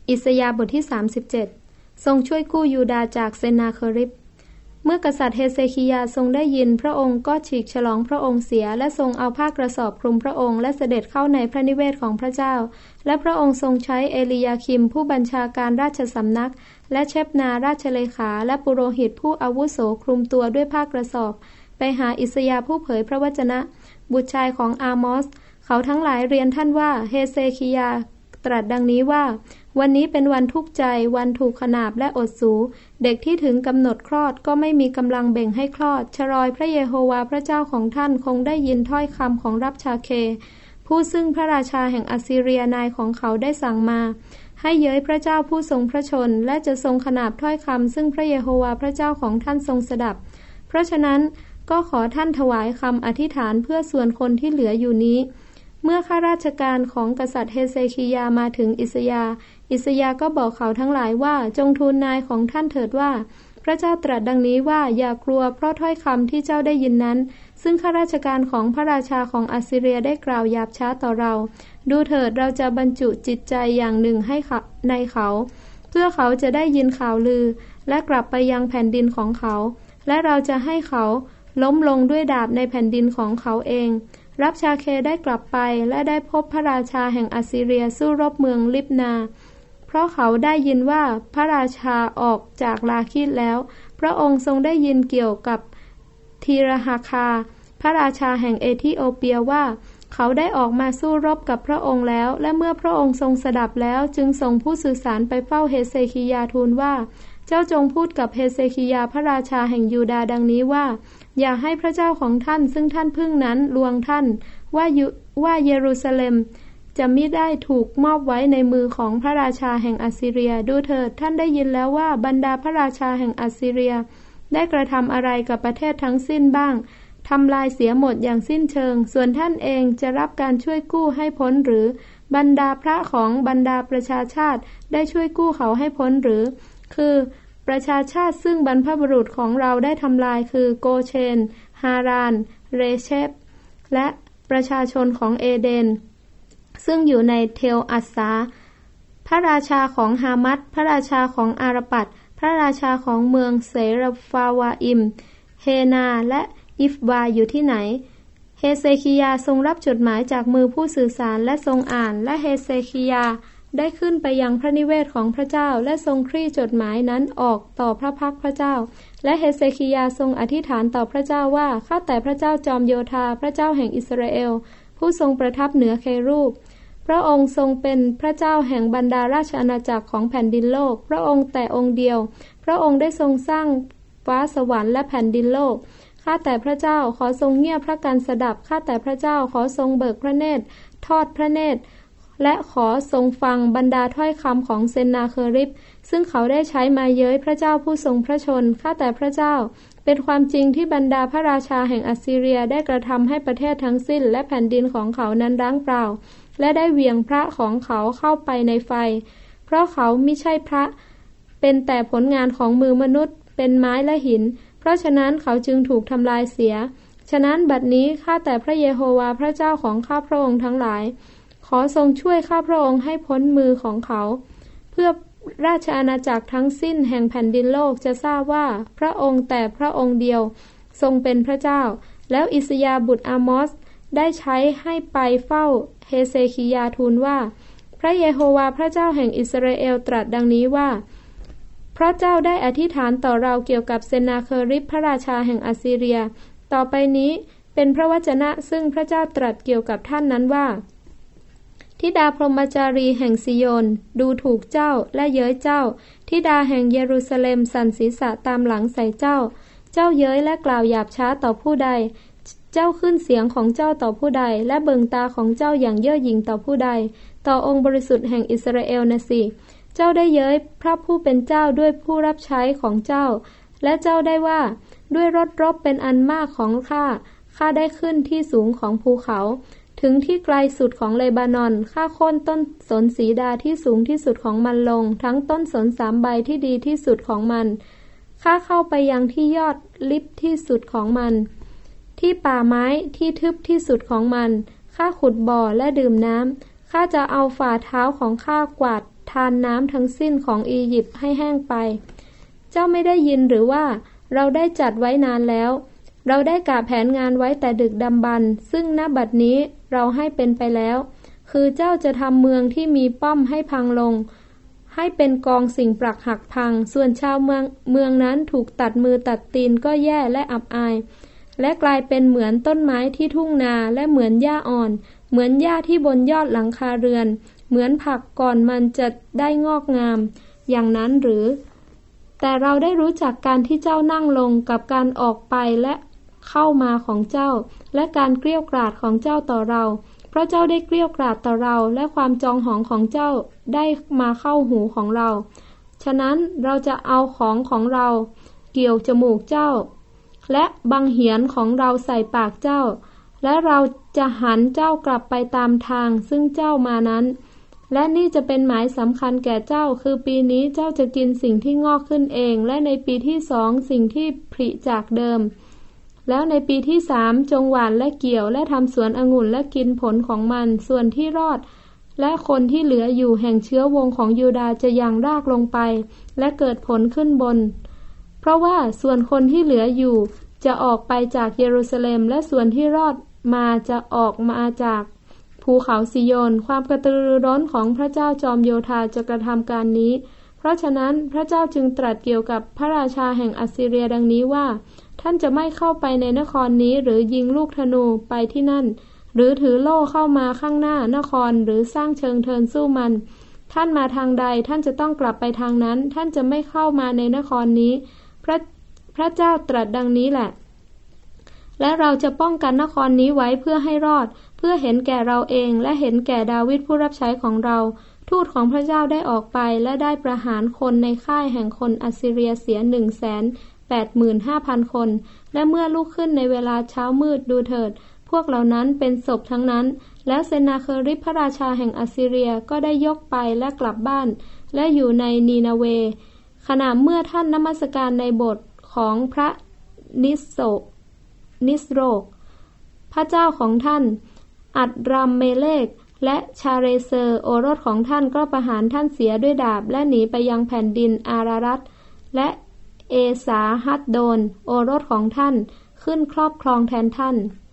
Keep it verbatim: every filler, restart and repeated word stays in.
อิสยาห์บทที่สามสิบเจ็ดทรงช่วยกู้ยูดาห์จากเซนาเคริบเมื่อกษัตริย์เฮเซคิยาทรงได้ยินพระองค์ก็ฉีกฉลองพระองค์เสียและทรงเอาผ้ากระสอบคลุมพระองค์และเสด็จเข้าในพระนิเวศของพระเจ้าและพระองค์ทรงใช้เอลียาคิมผู้บัญชาการราชสำนักและเชฟนาราชเลขาและปุโรหิตผู้อาวุโสคลุมตัวด้วยผ้ากระสอบไปหาอิสยาห์ผู้เผยพระวจนะบุตรชายของอามอสเขาทั้งหลายเรียนท่านว่าเฮเซคิยาตรัสดังนี้ว่าวันนี้เป็นวันทุกข์ใจวันถูกขนาบและอดสูเด็กที่ถึงกำหนดคลอดก็ไม่มีกำลังเบ่งให้คลอดชรอยพระเยโฮวาห์พระเจ้าของท่านคงได้ยินถ้อยคำของรับชาเคผู้ซึ่งพระราชาแห่งอัสซีเรียนายของเขาได้สั่งมาให้เย้ยพระเจ้าผู้ทรงพระชนและจะทรงขนาบถ้อยคำซึ่งพระเยโฮวาห์พระเจ้าของท่านทรงสดับเพราะฉะนั้นก็ขอท่านถวายคำอธิษฐานเพื่อส่วนคนที่เหลืออยู่นี้เมื่อข้าราชการของกษัตริย์เฮเซคิยามาถึงอิสยาห์อิสยาห์ก็บอกเขาทั้งหลายว่าจงทูลนายของท่านเถิดว่าพระเจ้าตรัสดังนี้ว่าอย่ากลัวเพราะถ้อยคำที่เจ้าได้ยินนั้นซึ่งข้าราชการของพระราชาของอัสซีเรียได้กล่าวหยาบช้าต่อเราดูเถิดเราจะบรรจุจิตใจอย่างหนึ่งให้ในเขาเพื่อเขาจะได้ยินข่าวลือและกลับไปยังแผ่นดินของเขาและเราจะให้เขาล้มลงด้วยดาบในแผ่นดินของเขาเองรับชาเคได้กลับไปและได้พบพระราชาแห่งอัสซีเรียสู้รบเมืองลิบนาเพราะเขาได้ยินว่าพระราชาออกจากลาคิดแล้วพระองค์ทรงได้ยินเกี่ยวกับทีรหาคาพระราชาแห่งเอธิโอเปียว่าเขาได้ออกมาสู้รบกับพระองค์แล้วและเมื่อพระองค์ทรงสดับแล้วจึงส่งผู้สื่อสารไปเฝ้าเฮเซคิยาทูลว่าเจ้าจงพูดกับเฮเซคิยาพระราชาแห่งยูดาห์ดังนี้ว่าอย่าให้พระเจ้าของท่านซึ่งท่านพึ่งนั้นลวงท่านว่าว่าเยรูซาเล็มจะมิได้ถูกมอบไว้ในมือของพระราชาแห่งอัสซีเรียดูเถิดท่านได้ยินแล้วว่าบรรดาพระราชาแห่งอัสซีเรียได้กระทำอะไรกับประเทศทั้งสิ้นบ้างทำลายเสียหมดอย่างสิ้นเชิงส่วนท่านเองจะรับการช่วยกู้ให้พ้นหรือบรรดาพระของบรรดาประชาชาติได้ช่วยกู้เขาให้พ้นหรือคือประชาชาติซึ่งบรรพบุรุษของเราได้ทำลายคือโกเชนฮารานเรเชฟและประชาชนของเอเดนซึ่งอยู่ในเทลอัสซาพระราชาของฮามัดพระราชาของอาราปัตพระราชาของเมืองเซรฟาวาอิมเฮนาและอิฟบาอยู่ที่ไหนเฮเซคิยาทรงรับจดหมายจากมือผู้สื่อสารและทรงอ่านและเฮเซคิยาได้ขึ้นไปยังพระนิเวศของพระเจ้าและทรงคลี่จดหมายนั้นออกต่อพระพักพระเจ้าและเฮเซคิยาทรงอธิษฐานต่อพระเจ้าว่าข้าแต่พระเจ้าจอมโยธาพระเจ้าแห่งอิสราเอลผู้ทรงประทับเหนือเครูปพระองค์ทรงเป็นพระเจ้าแห่งบรรดาราชอาณาจักรของแผ่นดินโลกพระองค์แต่องค์เดียวพระองค์ได้ทรงสร้างฟ้าสวรรค์และแผ่นดินโลกข้าแต่พระเจ้าขอทรงเงียบพระกันสดับข้าแต่พระเจ้าขอทรงเบิกพระเนตรทอดพระเนตรและขอทรงฟังบรรดาถ้อยคำของเซนนาเคริบซึ่งเขาได้ใช้มาเย้ยพระเจ้าผู้ทรงพระชนข้าแต่พระเจ้าเป็นความจริงที่บรรดาพระราชาแห่งอัสซีเรียได้กระทำให้ประเทศทั้งสิ้นและแผ่นดินของเขานั้นร้างเปล่าและได้เหวี่ยงพระของเขาเข้าไปในไฟเพราะเขามิใช่พระเป็นแต่ผลงานของมือมนุษย์เป็นไม้และหินเพราะฉะนั้นเขาจึงถูกทำลายเสียฉะนั้นบัดนี้ข้าแต่พระเยโฮวาห์พระเจ้าของข้าพระองค์ทั้งหลายขอทรงช่วยข้าพระองค์ให้พ้นมือของเขาเพื่อราชอาณาจักรทั้งสิ้นแห่งแผ่นดินโลกจะทราบว่าพระองค์แต่พระองค์เดียวทรงเป็นพระเจ้าแล้วอิสยาห์บุตรอามอสได้ใช้ให้ไปเฝ้าเฮเซคิยาทูลว่าพระเยโฮวาห์พระเจ้าแห่งอิสราเอลตรัสดังนี้ว่าเพราะเจ้าได้อธิษฐานต่อเราเกี่ยวกับเซนาเคริบพระราชาแห่งอัสซีเรียต่อไปนี้เป็นพระวจนะซึ่งพระเจ้าตรัสเกี่ยวกับท่านนั้นว่าธิดาพรหมจารีแห่งซิโยนดูถูกเจ้าและเย้ยเจ้าธิดาแห่งเยรูซาเล็มสั่นศีรษะตามหลังใส่เจ้าเจ้าเย้ยและกล่าวหยาบช้าต่อผู้ใดเจ้าขึ้นเสียงของเจ้าต่อผู้ใดและเบิ่งตาของเจ้าอย่างเย่อหยิ่งต่อผู้ใดต่อองค์บริสุทธิ์แห่งอิสราเอลนะสิเจ้าได้เย้ยพระผู้เป็นเจ้าด้วยผู้รับใช้ของเจ้าและเจ้าได้ว่าด้วยรถรบเป็นอันมากของข้าข้าได้ขึ้นที่สูงของภูเขาถึงที่ไกลสุดของเลบานอนข้าโค่นต้นสนสีดาที่สูงที่สุดของมันลงทั้งต้นสนสามใบที่ดีที่สุดของมันข้าเข้าไปยังที่ยอดลิบที่สุดของมันที่ป่าไม้ที่ทึบที่สุดของมันข้าขุดบ่อและดื่มน้ำข้าจะเอาฝ่าเท้าของข้ากวาดทานน้ำทั้งสิ้นของอียิปต์ให้แห้งไปเจ้าไม่ได้ยินหรือว่าเราได้จัดไว้นานแล้วเราได้กะแผนงานไว้แต่ดึกดำบรรพ์ซึ่งณบัดนี้เราให้เป็นไปแล้วคือเจ้าจะทำเมืองที่มีป้อมให้พังลงให้เป็นกองสิ่งปรักหักพังส่วนชาวเมืองเมืองนั้นถูกตัดมือตัดตีนก็แย่และอับอายและกลายเป็นเหมือนต้นไม้ที่ทุ่งนาและเหมือนหญ้าอ่อนเหมือนหญ้าที่บนยอดหลังคาเรือนเหมือนผักก่อนมันจะได้งอกงามอย่างนั้นหรือแต่เราได้รู้จักการที่เจ้านั่งลงกับการออกไปและเข้ามาของเจ้าและการเกลี้ยกล่อมของเจ้าต่อเราเพราะเจ้าได้เกลี้ยกล่อมต่อเราและความจองหองของเจ้าได้มาเข้าหูของเราฉะนั้นเราจะเอาของของเราเกี่ยวจมูกเจ้าและบังเหียนของเราใส่ปากเจ้าและเราจะหันเจ้ากลับไปตามทางซึ่งเจ้ามานั้นและนี่จะเป็นหมายสำคัญแก่เจ้าคือปีนี้เจ้าจะกินสิ่งที่งอกขึ้นเองและในปีที่สองสิ่งที่ผลิจากเดิมแล้วในปีที่สามจงหว่านและเกี่ยวและทำสวนองุ่นและกินผลของมันส่วนที่รอดและคนที่เหลืออยู่แห่งเชื้อวงของยูดาห์จะยังรากลงไปและเกิดผลขึ้นบนเพราะว่าส่วนคนที่เหลืออยู่จะออกไปจากเยรูซาเล็มและส่วนที่รอดมาจะออกมาจากภูเขาซิโยนความกระตือรือร้นของพระเจ้าจอมโยธาจะกระทำการนี้เพราะฉะนั้นพระเจ้าจึงตรัสเกี่ยวกับพระราชาแห่งอัสซีเรียดังนี้ว่าท่านจะไม่เข้าไปในนครนี้หรือยิงลูกธนูไปที่นั่นหรือถือโล่เข้ามาข้างหน้านครหรือสร้างเชิงเทินสู้มันท่านมาทางใดท่านจะต้องกลับไปทางนั้นท่านจะไม่เข้ามาในนครนี้พระพระเจ้าตรัสดังนี้แหละและเราจะป้องกันนครนี้ไว้เพื่อให้รอดเพื่อเห็นแก่เราเองและเห็นแก่ดาวิดผู้รับใช้ของเราทูตของพระเจ้าได้ออกไปและได้ประหารคนในค่ายแห่งคนอัสซีเรียเสียหนึ่งแสนแปดหมื่นห้าพันคนและเมื่อลุกขึ้นในเวลาเช้ามืดดูเถิดพวกเหล่านั้นเป็นศพทั้งนั้นแล้วเซนาเคริบพระราชาแห่งอัสซีเรียก็ได้ยกไปและกลับบ้านและอยู่ในนีนาเวขณะเมื่อท่านนมัสการในโบสถ์ของพระนิสโสนิสโรกพระเจ้าของท่านอัดรัมเมเลกและชาเรเซอร์โอรสของท่านก็ประหารท่านเสียด้วยดาบและหนีไปยังแผ่นดินอารารัตและเอสาฮัดโดนโอรสของท่านขึ้นครอบครองแทนท่าน